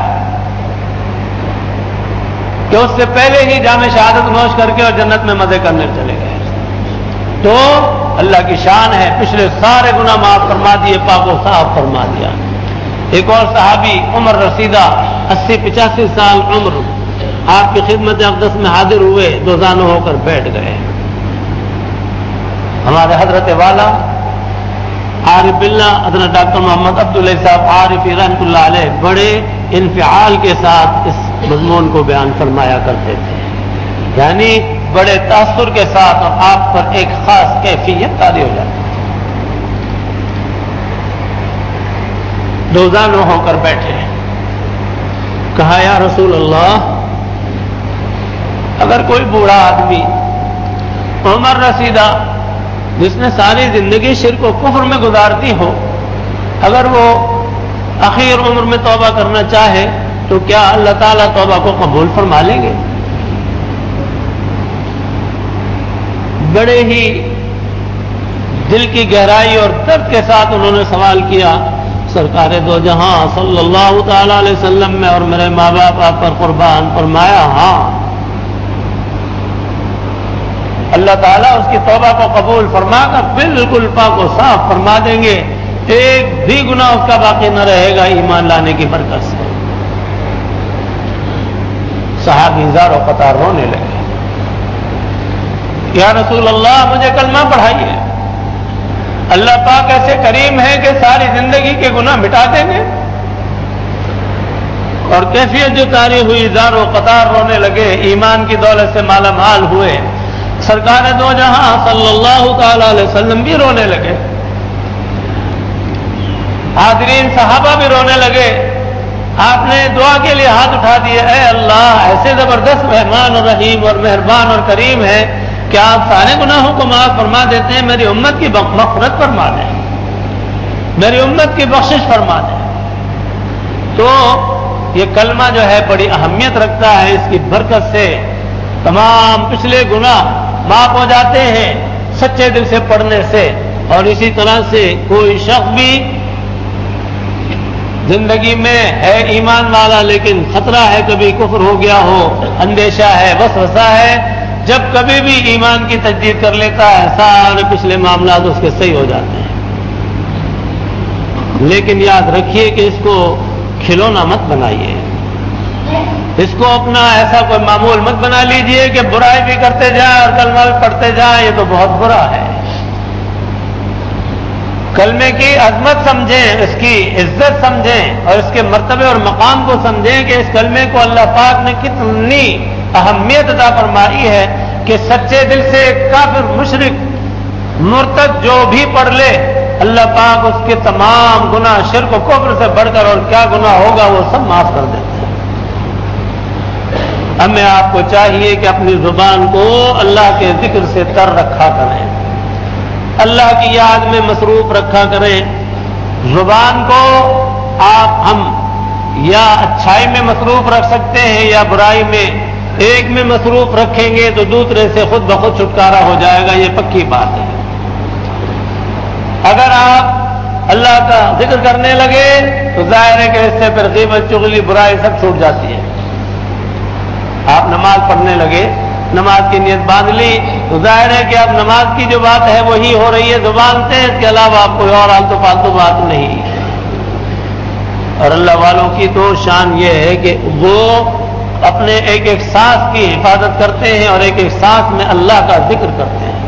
A: کہ اس سے پہلے ہی جام شہادت نوش کر کے اور جنت میں مزے کرنے چلے گئے۔ تو اللہ کی شان ہے، پچھلے سارے گناہ معاف فرما دیے، پاک و صاف فرما دیا۔ ایک اور صحابی عمر رسیدہ اسی پچاسی سال عمر آپ کی خدمت اقدس میں حاضر ہوئے، دو زانو ہو کر بیٹھ گئے۔ ہمارے حضرت والا عارف باللہ حضرت ڈاکٹر محمد عبداللہ صاحب عارفی رحمۃ اللہ علیہ بڑے انفعال کے ساتھ اس مضمون کو بیان فرمایا کرتے تھے، یعنی بڑے تاثر کے ساتھ، اور آپ پر ایک خاص کیفیت طاری ہو جاتی۔ دوزانو ہو کر بیٹھے، کہا یا رسول اللہ اگر کوئی بوڑھا آدمی عمر رسیدہ جس نے ساری زندگی شرک و کفر میں گزارتی ہو، اگر وہ اخیر عمر میں توبہ کرنا چاہے تو کیا اللہ تعالیٰ توبہ کو قبول فرما لیں گے؟ بڑے ہی دل کی گہرائی اور درد کے ساتھ انہوں نے سوال کیا۔ سرکار دو جہاں صلی اللہ تعالی علیہ وسلم میں اور میرے ماں باپ آپ پر قربان، فرمایا ہاں اللہ تعالیٰ اس کی توبہ کو قبول فرما کر بالکل پاک و صاف فرما دیں گے، ایک بھی گناہ اس کا باقی نہ رہے گا ایمان لانے کی برکت سے۔ صحابی زار و قطار رونے لگے، یا رسول اللہ مجھے کلمہ پڑھائیے، اللہ پاک ایسے کریم ہے کہ ساری زندگی کے گناہ مٹا دیں گے۔ اور کیفیت جو طاری ہوئی، زار و قطار رونے لگے، ایمان کی دولت سے مالا مال ہوئے۔ سرکار دو جہاں صلی اللہ تعالی علیہ وسلم بھی رونے لگے، حاضرین صحابہ بھی رونے لگے۔ آپ نے دعا کے لیے ہاتھ اٹھا دیے، اے اللہ ایسے زبردست مہمان اور رحیم اور مہربان اور کریم ہے کہ آپ سارے گناہوں کو معاف فرما دیتے ہیں، میری امت کی مغفرت فرما دیں، میری امت کی بخشش فرما دیں۔ تو یہ کلمہ جو ہے بڑی اہمیت رکھتا ہے، اس کی برکت سے تمام پچھلے گناہ معاف ہو جاتے ہیں سچے دل سے پڑھنے سے۔ اور اسی طرح سے کوئی شخص بھی زندگی میں ہے ایمان والا لیکن خطرہ ہے کبھی کفر ہو گیا ہو، اندیشہ ہے، وسوسہ ہے، جب کبھی بھی ایمان کی تجدید کر لیتا ہے سارے پچھلے معاملات اس کے صحیح ہو جاتے ہیں۔ لیکن یاد رکھیے کہ اس کو کھلونا مت بنائیے، اس کو اپنا ایسا کوئی معمول مت بنا لیجئے کہ برائی بھی کرتے جائیں اور کلمہ بھی پڑھتے جائیں، یہ تو بہت برا ہے۔ کلمے کی عظمت سمجھیں، اس کی عزت سمجھیں اور اس کے مرتبے اور مقام کو سمجھیں کہ اس کلمے کو اللہ پاک نے کتنی اہمیت عطا فرمائی ہے کہ سچے دل سے کافر مشرک مرتد جو بھی پڑھ لے اللہ پاک اس کے تمام گناہ شرک و کفر سے بڑھ کر اور کیا گناہ ہوگا وہ سب معاف کر دیتے ہیں۔ ہمیں آپ کو چاہیے کہ اپنی زبان کو اللہ کے ذکر سے تر رکھا کریں، اللہ کی یاد میں مصروف رکھا کریں۔ زبان کو آپ ہم یا اچھائی میں مصروف رکھ سکتے ہیں یا برائی میں، ایک میں مصروف رکھیں گے تو دوسرے سے خود بخود چھٹکارا ہو جائے گا، یہ پکی بات ہے۔ اگر آپ اللہ کا ذکر کرنے لگے تو ظاہر ہے کہ اس سے پھر غیبت چغلی برائی سب چھوٹ جاتی ہے۔ آپ نماز پڑھنے لگے، نماز کی نیت باندھ لی تو ظاہر ہے کہ اب نماز کی جو بات ہے وہی ہو رہی ہے زبان سے، اس کے علاوہ آپ کوئی اور آلتو پالتو بات نہیں۔ اور اللہ والوں کی تو شان یہ ہے کہ وہ اپنے ایک ایک سانس کی حفاظت کرتے ہیں اور ایک ایک سانس میں اللہ کا ذکر کرتے ہیں۔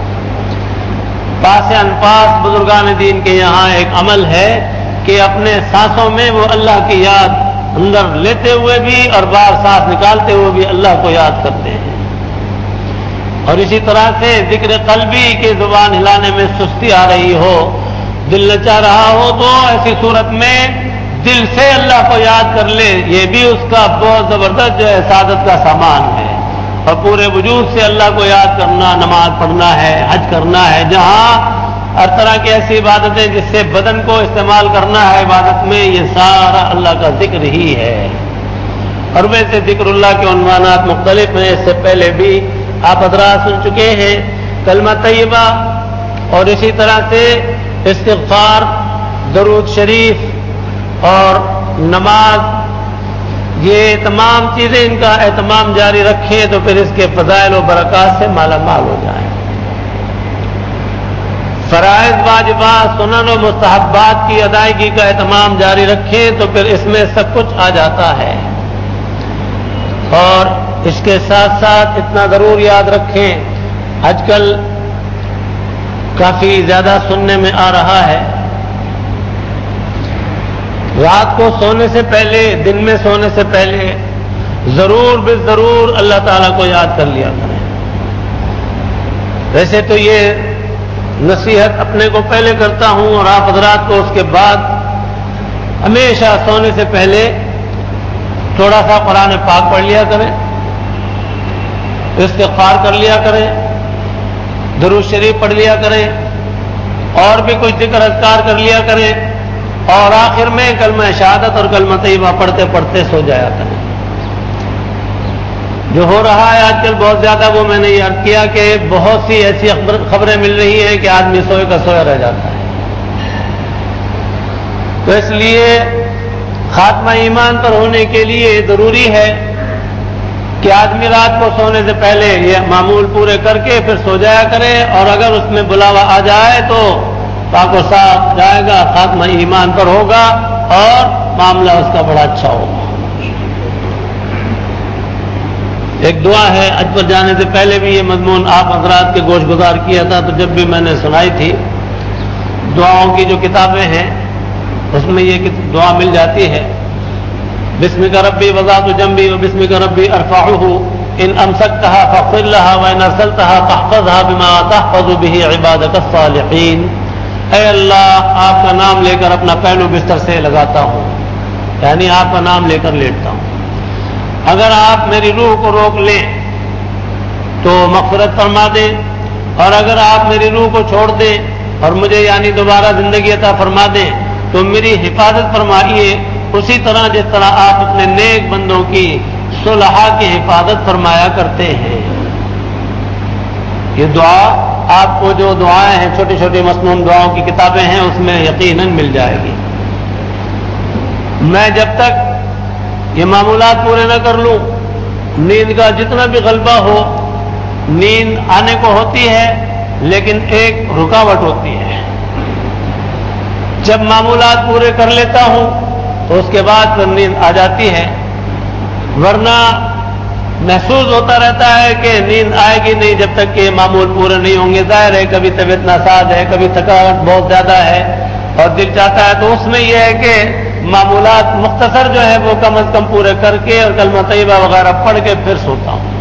A: پاس انفاس بزرگان دین کے یہاں ایک عمل ہے کہ اپنے سانسوں میں وہ اللہ کی یاد اندر لیتے ہوئے بھی اور باہر سانس نکالتے ہوئے بھی اللہ کو یاد کرتے ہیں۔ اور اسی طرح سے ذکر قلبی کی زبان ہلانے میں سستی آ رہی ہو، دل نچا رہا ہو تو ایسی صورت میں دل سے اللہ کو یاد کر لے، یہ بھی اس کا بہت زبردست جو ہے سعادت کا سامان ہے۔ اور پورے وجود سے اللہ کو یاد کرنا، نماز پڑھنا ہے، حج کرنا ہے، جہاں ہر طرح کی ایسی عبادتیں جس سے بدن کو استعمال کرنا ہے عبادت میں، یہ سارا اللہ کا ذکر ہی ہے۔ اور ویسے ذکر اللہ کے عنوانات مختلف ہیں، اس سے پہلے بھی آپ حضرات سن چکے ہیں، کلمہ طیبہ اور اسی طرح سے استغفار، درود شریف اور نماز، یہ تمام چیزیں ان کا اہتمام جاری رکھیں تو پھر اس کے فضائل و برکات سے مالا مال ہو جائیں۔ فرائض، واجبات، سنن و مستحبات کی ادائیگی کا اہتمام جاری رکھیں تو پھر اس میں سب کچھ آ جاتا ہے۔ اور اس کے ساتھ ساتھ اتنا ضرور یاد رکھیں، آج کل کافی زیادہ سننے میں آ رہا ہے، رات کو سونے سے پہلے، دن میں سونے سے پہلے ضرور بے ضرور اللہ تعالیٰ کو یاد کر لیا کریں۔ ویسے تو یہ نصیحت اپنے کو پہلے کرتا ہوں اور آپ حضرات کو اس کے بعد ہمیشہ سونے سے پہلے تھوڑا سا قرآن پاک پڑھ لیا کریں، استغفار کر لیا کریں، درود شریف پڑھ لیا کریں اور بھی کچھ ذکر اذکار کر لیا کریں اور آخر میں کلمہ شہادت اور کلمہ طیبہ پڑھتے پڑھتے سو جایا کریں۔ جو ہو رہا ہے آج کل بہت زیادہ، وہ میں نے یہ عرض کیا کہ بہت سی ایسی خبریں مل رہی ہیں کہ آدمی سوئے کا سویا رہ جاتا ہے۔ تو اس لیے خاتمہ ایمان پر ہونے کے لیے ضروری ہے کہ آدمی رات کو سونے سے پہلے یہ معمول پورے کر کے پھر سو جایا کرے، اور اگر اس میں بلاوا آ جائے تو پاک و صاف جائے گا، خاتمہ ایمان پر ہوگا اور معاملہ اس کا بڑا اچھا ہوگا۔ ایک دعا ہے، حج پر جانے سے پہلے بھی یہ مضمون آپ حضرات کے گوش گزار کیا تھا، تو جب بھی میں نے سنائی تھی، دعاؤں کی جو کتابیں ہیں اس میں یہ دعا مل جاتی ہے، بسمک ربی وضعت جنبی وبسمک ربی ارفعہ ان امسکتها فاغفر لها وان ارسلتها فاحفظها بما تحفظ به عبادك الصالحین۔ اے اللہ، آپ کا نام لے کر اپنا پہلو بستر سے لگاتا ہوں، یعنی آپ کا نام لے کر لیٹتا ہوں، اگر آپ میری روح کو روک لیں تو مغفرت فرما دیں، اور اگر آپ میری روح کو چھوڑ دیں اور مجھے یعنی دوبارہ زندگی عطا فرما دیں تو میری حفاظت فرمائیے، اسی طرح جس طرح آپ اپنے نیک بندوں کی صلحاء کی حفاظت فرمایا کرتے ہیں۔ یہ دعا آپ کو جو دعائیں ہیں، چھوٹی چھوٹی مسنون دعاؤں کی کتابیں ہیں، اس میں یقیناً مل جائے گی۔ میں جب تک یہ معمولات پورے نہ کر لوں، نیند کا جتنا بھی غلبہ ہو، نیند آنے کو ہوتی ہے لیکن ایک رکاوٹ ہوتی ہے۔ جب معمولات پورے کر لیتا ہوں تو اس کے بعد پھر نیند آ جاتی ہے، ورنہ محسوس ہوتا رہتا ہے کہ نیند آئے گی نہیں جب تک کہ معمول پورے نہیں ہوں گے۔ ظاہر ہے کبھی طبیعت ناساز ہے، کبھی تھکاوٹ بہت زیادہ ہے اور دل چاہتا ہے، تو اس میں یہ ہے کہ معمولات مختصر جو ہے وہ کم از کم پورے کر کے اور کلمہ طیبہ وغیرہ پڑھ کے پھر سوتا ہوں۔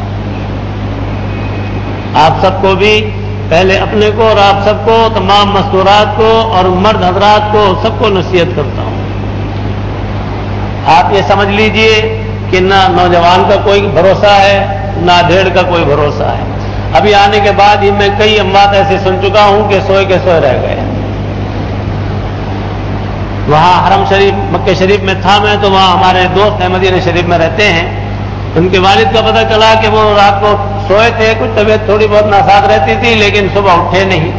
A: آپ سب کو بھی، پہلے اپنے کو اور آپ سب کو، تمام مستورات کو اور مرد حضرات کو، سب کو نصیحت کرتا ہوں۔ آپ یہ سمجھ لیجئے کہ نہ نوجوان کا کوئی بھروسہ ہے، نہ بھیڑ کا کوئی بھروسہ ہے۔ ابھی آنے کے بعد ہی میں کئی اموات ایسے سن چکا ہوں کہ سوئے کے سوئے رہ گئے۔ وہاں حرم شریف مکہ شریف میں تھا میں، تو وہاں ہمارے دوست ہیں مدینہ شریف میں رہتے ہیں، ان کے والد کا پتہ چلا کہ وہ رات کو سوئے تھے، کچھ طبیعت تھوڑی بہت ناساز رہتی تھی لیکن صبح اٹھے نہیں۔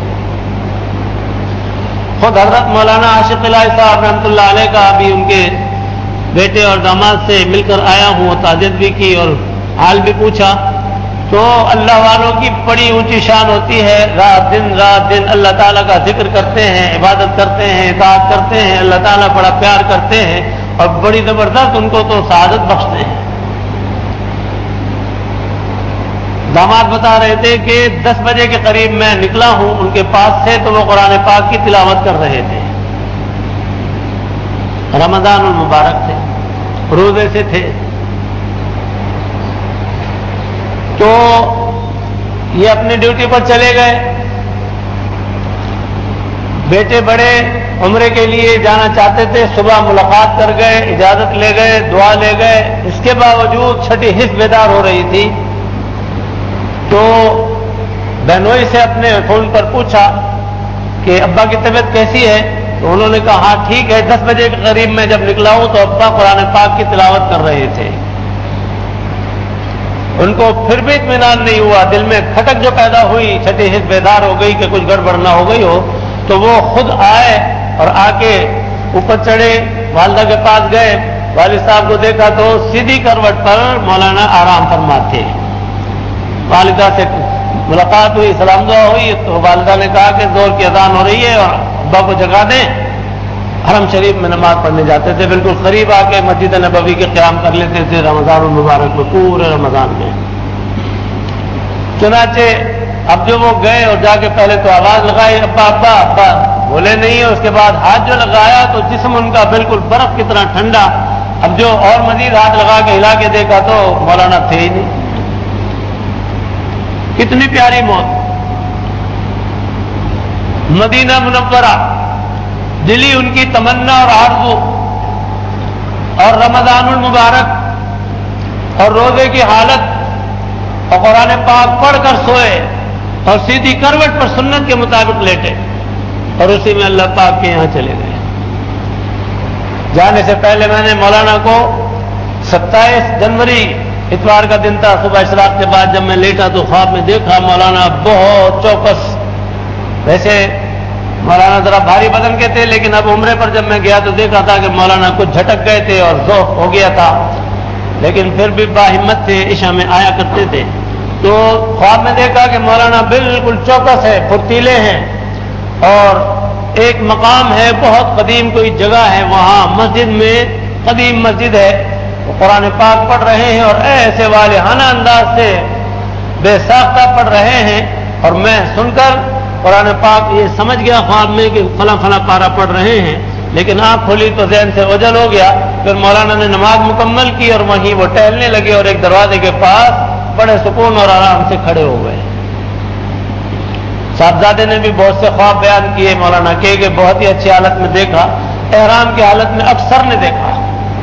A: خود حضرت مولانا عاشق الہی صاحب رحمۃ اللہ علیہ کا ابھی ان کے بیٹے اور داماد سے مل کر آیا ہوں، تعزیت بھی کی اور حال بھی پوچھا، تو اللہ والوں کی بڑی اونچی شان ہوتی ہے، رات دن رات دن اللہ تعالیٰ کا ذکر کرتے ہیں، عبادت کرتے ہیں، اطاعت کرتے ہیں، اللہ تعالیٰ بڑا پیار کرتے ہیں اور بڑی زبردست ان کو تو سعادت بخشتے ہیں۔ داماد بتا رہے تھے کہ دس بجے کے قریب میں نکلا ہوں ان کے پاس سے، تو وہ قرآن پاک کی تلاوت کر رہے تھے۔ رمضان المبارک تھے، روزے سے تھے، تو یہ اپنی ڈیوٹی پر چلے گئے۔ بیٹے بڑے عمرے کے لیے جانا چاہتے تھے، صبح ملاقات کر گئے، اجازت لے گئے، دعا لے گئے، اس کے باوجود چھٹی حص بیدار ہو رہی تھی، تو بہنوئی سے اپنے فون پر پوچھا کہ ابا کی طبیعت کیسی ہے، تو انہوں نے کہا ہاں ٹھیک ہے۔ دس بجے کے قریب میں جب نکلا ہوں تو ابا قرآن پاک کی تلاوت کر رہے تھے۔ ان کو پھر بھی اطمینان نہیں ہوا، دل میں کھٹک جو پیدا ہوئی، چھٹی حص بیدار ہو گئی کہ کچھ گڑبڑ نہ ہو گئی ہو، تو وہ خود آئے اور آ کے اوپر چڑھے، والدہ کے پاس گئے، والد صاحب کو دیکھا تو سیدھی کروٹ پر مولانا آرام فرما تھے۔ والدہ سے ملاقات ہوئی، سلام دعا ہوئی، تو والدہ نے کہا کہ زور کی اذان ہو رہی ہے اور ابا کو جگا دیں۔ حرم شریف میں نماز پڑھنے جاتے تھے، بالکل قریب آ کے مسجد نبوی کے قیام کر لیتے تھے رمضان المبارک میں، پورے رمضان میں۔ چنانچہ اب جو وہ گئے اور جا کے پہلے تو آواز لگائی ابا ابا ابا، بولے نہیں، اور اس کے بعد ہاتھ جو لگایا تو جسم ان کا بالکل برف کی طرح ٹھنڈا۔ اب جو اور مزید ہاتھ لگا کے ہلا کے دیکھا تو مولانا تھے ہی نہیں۔ کتنی پیاری موت! مدینہ منورہ، دلی ان کی تمنا اور آرزو، اور رمضان المبارک اور روزے کی حالت، اور قرآن پاک پڑھ کر سوئے اور سیدھی کروٹ پر سنت کے مطابق لیٹے، اور اسی میں اللہ پاک کے یہاں چلے گئے۔ جانے سے پہلے میں نے مولانا کو ستائیس جنوری اتوار کا دن تھا، صبح اشراق کے بعد جب میں لیٹا تو خواب میں دیکھا مولانا بہت چوکس، ویسے مولانا ذرا بھاری بدن کے تھے لیکن اب عمرے پر جب میں گیا تو دیکھا تھا کہ مولانا کچھ جھٹک گئے تھے اور ذوق ہو گیا تھا، لیکن پھر بھی باہمت تھے، عشاء میں آیا کرتے تھے۔ تو خواب میں دیکھا کہ مولانا بالکل چوکس ہے، پھرتیلے ہیں، اور ایک مقام ہے بہت قدیم کوئی جگہ ہے، وہاں مسجد میں قدیم مسجد ہے، وہ قرآن پاک پڑھ رہے ہیں اور ایسے والہانہ انداز سے بے ساختہ پڑھ رہے ہیں، اور میں سن کر قرآن پاک یہ سمجھ گیا خواب میں کہ فلاں فلاں پارہ پڑھ رہے ہیں، لیکن آنکھ کھولی تو ذہن سے اوجھل ہو گیا۔ پھر مولانا نے نماز مکمل کی اور وہیں وہ ٹہلنے لگے اور ایک دروازے کے پاس بڑے سکون اور آرام سے کھڑے ہو گئے۔ صاحبزادے نے بھی بہت سے خواب بیان کیے مولانا کے کہ بہت ہی اچھی حالت میں دیکھا، احرام کی حالت میں اکثر نے دیکھا۔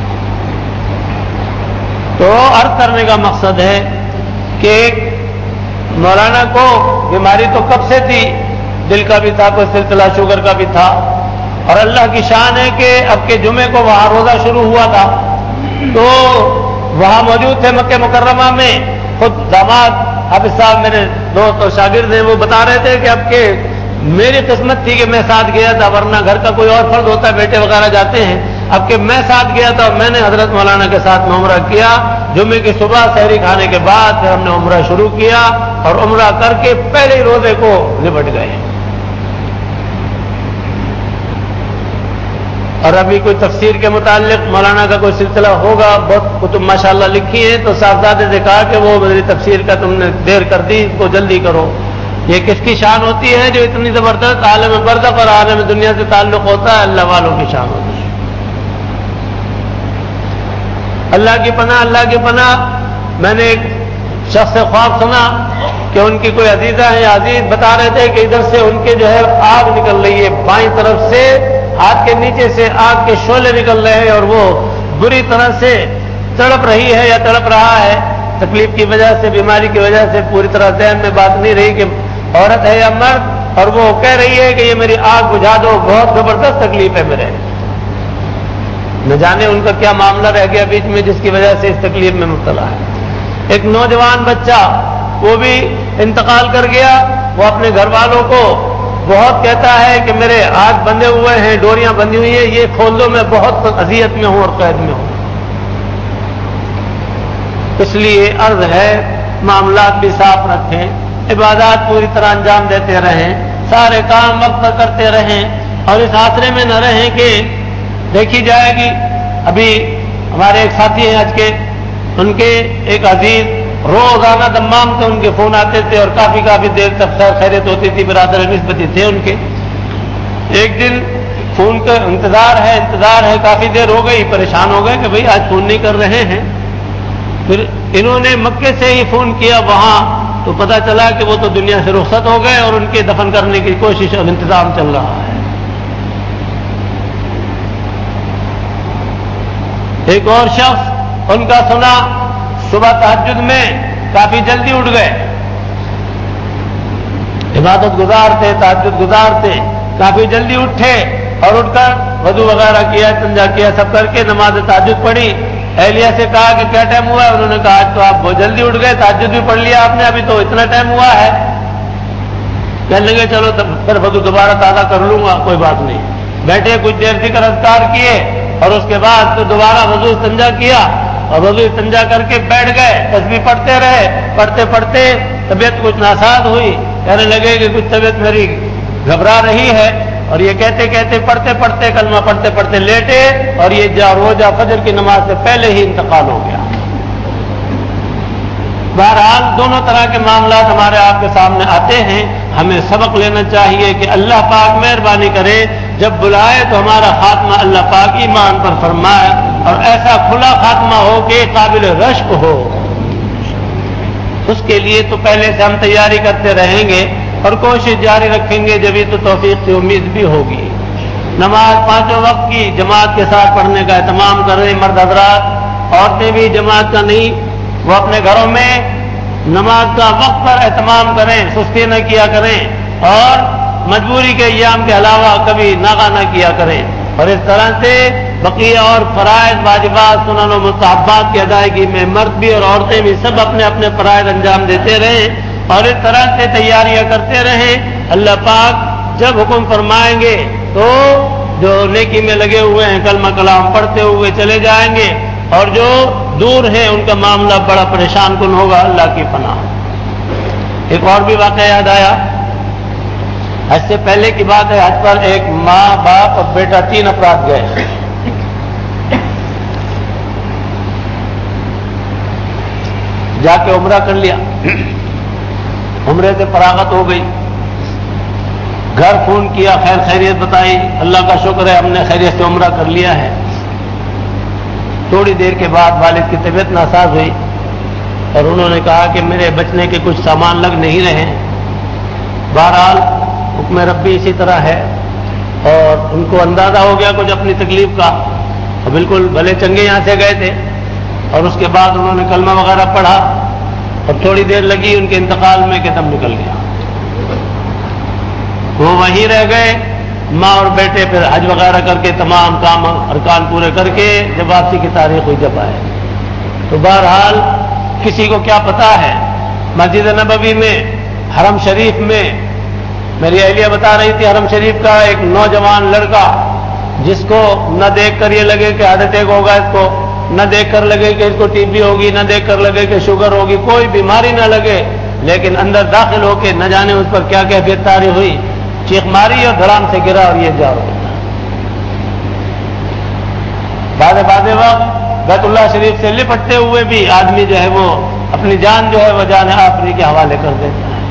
A: تو عرض کرنے کا مقصد ہے کہ مولانا کو بیماری تو کب سے تھی، دل کا بھی تھا، کوئی سلسلہ شوگر کا بھی تھا، اور اللہ کی شان ہے کہ اب کے جمعے کو وہاں روزہ شروع ہوا تھا تو وہاں موجود تھے مکہ مکرمہ میں، خود داماد حافظ صاحب میرے دوست اور شاگرد ہیں، وہ بتا رہے تھے کہ اب کے میری قسمت تھی کہ میں ساتھ گیا تھا، ورنہ گھر کا کوئی اور فرد ہوتا ہے، بیٹے وغیرہ جاتے ہیں، اب کہ میں ساتھ گیا تھا، میں نے حضرت مولانا کے ساتھ میں عمرہ کیا، جمعے کی صبح سحری کھانے کے بعد پھر ہم نے عمرہ شروع کیا اور عمرہ کر کے پہلے ہی روزے کو نپٹ گئے۔ اور ابھی کوئی تفسیر کے متعلق مولانا کا کوئی سلسلہ ہوگا، بہت کتب ماشاءاللہ لکھی ہیں، تو صاحبزادے سے کہا کہ وہ میری تفسیر کا تم نے دیر کر دی، اس کو جلدی کرو۔ یہ کس کی شان ہوتی ہے جو اتنی زبردست عالم برزخ اور عالم دنیا سے تعلق ہوتا ہے؟ اللہ والوں کی شان ہوتی ہے۔ اللہ کی پناہ، اللہ کی پناہ۔ میں نے ایک شخص سے خواب سنا کہ ان کی کوئی عزیزہ ہے یا عزیز بتا رہے تھے کہ ادھر سے ان کے جو ہے آگ نکل رہی ہے، بائیں طرف سے ہاتھ کے نیچے سے آگ کے شعلے نکل رہے ہیں اور وہ بری طرح سے تڑپ رہی ہے یا تڑپ رہا ہے، تکلیف کی وجہ سے، بیماری کی وجہ سے پوری طرح ذہن میں بات نہیں رہی کہ عورت ہے یا مرد، اور وہ کہہ رہی ہے کہ یہ میری آگ بجھا دو، بہت زبردست تکلیف ہے میرے۔ نہ جانے ان کا کیا معاملہ رہ گیا بیچ میں جس کی وجہ سے اس تکلیف میں مبتلا ہے۔ ایک نوجوان بچہ وہ بھی انتقال کر گیا، وہ اپنے گھر والوں کو بہت کہتا ہے کہ میرے ہاتھ بندھے ہوئے ہیں، ڈوریاں بندھی ہوئی ہیں، یہ کھول دو، میں بہت اذیت میں ہوں اور قید میں ہوں۔ اس لیے عرض ہے معاملات بھی صاف رکھیں، عبادات پوری طرح انجام دیتے رہیں، سارے کام وقت پر کرتے رہیں، اور اس آسرے میں نہ رہیں کہ دیکھی جائے گی۔ ابھی ہمارے ایک ساتھی ہیں آج کے، ان کے ایک عزیز روزانہ دمام سے ان کے فون آتے تھے اور کافی کافی دیر تک خیر خیریت ہوتی تھی، برادر نسبتی تھے ان کے۔ ایک دن فون کا انتظار ہے انتظار ہے کافی دیر ہو گئی، پریشان ہو گئے کہ بھئی آج فون نہیں کر رہے ہیں۔ پھر انہوں نے مکے سے ہی فون کیا وہاں، تو پتہ چلا کہ وہ تو دنیا سے رخصت ہو گئے اور ان کے دفن کرنے کی کوشش اور انتظام چل رہا ہے۔ ایک اور شخص ان کا سنا، صبح تہجد میں کافی جلدی اٹھ گئے، عبادت گزار تھے، تہجد گزار تھے، کافی جلدی اٹھے اور اٹھ کر وضو وغیرہ کیا، استنجا کیا، سب کر کے نماز تہجد پڑھی۔ اہلیہ سے کہا کہ کیا ٹائم ہوا ہے؟ انہوں نے کہا تو آپ بہت جلدی اٹھ گئے، تہجد بھی پڑھ لیا آپ نے، ابھی تو اتنا ٹائم ہوا ہے۔ کہنے لگے چلو پھر وضو دوبارہ تازہ کر لوں گا، کوئی بات نہیں۔ بیٹھے کچھ دیر ذکر اذکار کیے اور اس کے بعد پھر دوبارہ وضو استنجا کیا اور وضو استنجا کر کے بیٹھ گئے، تسبیح پڑھتے رہے۔ پڑھتے پڑھتے طبیعت کچھ ناساز ہوئی، کہنے لگے کہ کچھ طبیعت میری گھبرا رہی ہے، اور یہ کہتے کہتے پڑھتے پڑھتے کلمہ پڑھتے پڑھتے لیٹے اور یہ جا روزہ فجر کی نماز سے پہلے ہی انتقال ہو گیا۔ بہرحال دونوں طرح کے معاملات ہمارے آپ کے سامنے آتے ہیں، ہمیں سبق لینا چاہیے کہ اللہ پاک مہربانی کرے، جب بلائے تو ہمارا خاتمہ اللہ پاک ایمان پر فرمائے اور ایسا کھلا خاتمہ ہو کہ قابل رشک ہو۔ اس کے لیے تو پہلے سے ہم تیاری کرتے رہیں گے اور کوشش جاری رکھیں گے، جبھی تو توفیق کی امید بھی ہوگی۔ نماز پانچوں وقت کی جماعت کے ساتھ پڑھنے کا اہتمام کریں مرد حضرات، عورتیں بھی جماعت کا نہیں، وہ اپنے گھروں میں نماز کا وقت پر اہتمام کریں، سستی نہ کیا کریں، اور مجبوری کے ایام کے علاوہ کبھی ناغہ نہ کیا کریں، اور اس طرح سے بقیہ اور فرائض واجبات سنن و مستحبات کی ادائیگی میں مرد بھی اور عورتیں بھی سب اپنے اپنے فرائض انجام دیتے رہیں اور اس طرح سے تیاریاں کرتے رہیں۔ اللہ پاک جب حکم فرمائیں گے تو جو نیکی میں لگے ہوئے ہیں کلمہ کلام پڑھتے ہوئے چلے جائیں گے، اور جو دور ہیں ان کا معاملہ بڑا پریشان کن ہوگا، اللہ کی پناہ۔ ایک اور بھی واقعہ یاد آیا، حج سے پہلے کی بات ہے، حج پر ایک ماں باپ اور بیٹا تین افراد گئے۔ جا کے عمرہ کر لیا، عمرے سے فراغت ہو گئی، گھر فون کیا، خیر خیریت بتائی، اللہ کا شکر ہے ہم نے خیریت سے عمرہ کر لیا ہے۔ تھوڑی دیر کے بعد والد کی طبیعت ناساز ہوئی اور انہوں نے کہا کہ میرے بچنے کے کچھ سامان لگ نہیں رہے۔ بہرحال حکم ربی اسی طرح ہے، اور ان کو اندازہ ہو گیا کچھ اپنی تکلیف کا، اور بالکل بھلے چنگے یہاں سے گئے تھے، اور اس کے بعد انہوں نے کلمہ وغیرہ پڑھا اور تھوڑی دیر لگی ان کے انتقال میں کہ دم نکل گیا۔ وہ وہیں رہ گئے، ماں اور بیٹے پھر حج وغیرہ کر کے تمام کام ارکان پورے کر کے جب واپسی کی تاریخ ہوئی جب آئے، تو بہرحال کسی کو کیا پتا ہے۔ مسجد نبوی میں، حرم شریف میں، میری اہلیہ بتا رہی تھی، حرم شریف کا ایک نوجوان لڑکا جس کو نہ دیکھ کر یہ لگے کہ ہارٹ اٹیک ہوگا اس کو، نہ دیکھ کر لگے کہ اس کو ٹی بی ہوگی، نہ دیکھ کر لگے کہ شوگر ہوگی، کوئی بیماری نہ لگے، لیکن اندر داخل ہو کے نہ جانے اس پر کیا کیفیت طاری ہوئی، چیخ ماری اور دھڑام سے گرا اور یہ جا رہا۔ بعد بعد وقت بیت اللہ شریف سے لپٹتے ہوئے بھی آدمی جو ہے وہ اپنی جان جو ہے وہ جان آخری کے حوالے کر دیتا ہے۔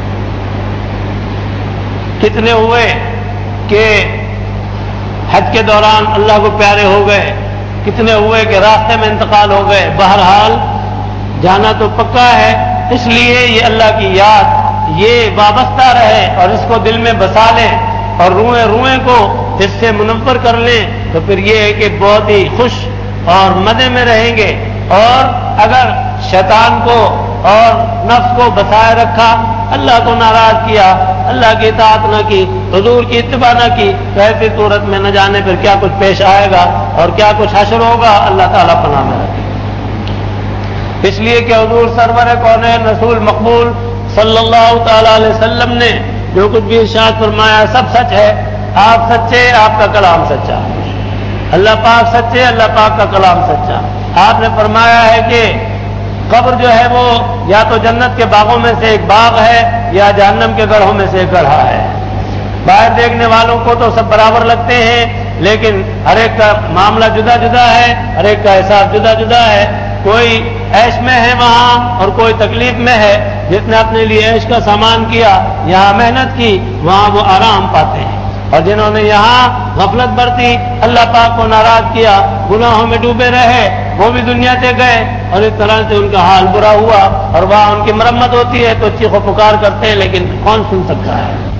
A: کتنے ہوئے کہ حج کے دوران اللہ کو پیارے ہو گئے، کتنے ہوئے کہ راستے میں انتقال ہو گئے۔ بہرحال جانا تو پکا ہے، اس لیے یہ اللہ کی یاد یہ وابستہ رہے اور اس کو دل میں بسا لیں اور روئیں روئیں کو اس سے منور کر لیں، تو پھر یہ ہے کہ بہت ہی خوش اور مزے میں رہیں گے۔ اور اگر شیطان کو اور نفس کو بسائے رکھا، اللہ کو ناراض کیا، اللہ کی اطاعت نہ کی، حضور کی اتباع نہ کی، تو ایسی صورت میں نہ جانے پھر کیا کچھ پیش آئے گا اور کیا کچھ حشر ہوگا، اللہ تعالیٰ پناہ میں رکھے۔ اس لیے کہ حضور سرور کونین رسول مقبول صلی اللہ تعالی علیہ وسلم نے جو کچھ بھی ارشاد فرمایا سب سچ ہے۔ آپ سچے، آپ کا کلام سچا، اللہ پاک سچے، اللہ پاک کا کلام سچا۔ آپ نے فرمایا ہے کہ قبر جو ہے وہ یا تو جنت کے باغوں میں سے ایک باغ ہے یا جہنم کے گڑھوں میں سے ایک گڑھا ہے۔ باہر دیکھنے والوں کو تو سب برابر لگتے ہیں، لیکن ہر ایک کا معاملہ جدا جدا ہے، ہر ایک کا حساب جدا جدا ہے۔ کوئی عیش میں ہے وہاں اور کوئی تکلیف میں ہے۔ جس نے اپنے لیے عیش کا سامان کیا، یہاں محنت کی، وہاں وہ آرام پاتے ہیں، اور جنہوں نے یہاں غفلت برتی، اللہ پاک کو ناراض کیا، گناہوں میں ڈوبے رہے، وہ بھی دنیا سے گئے اور اس طرح سے ان کا حال برا ہوا، اور وہاں ان کی مرمت ہوتی ہے تو چیخ و پکار کرتے ہیں، لیکن کون سن سکتا ہے۔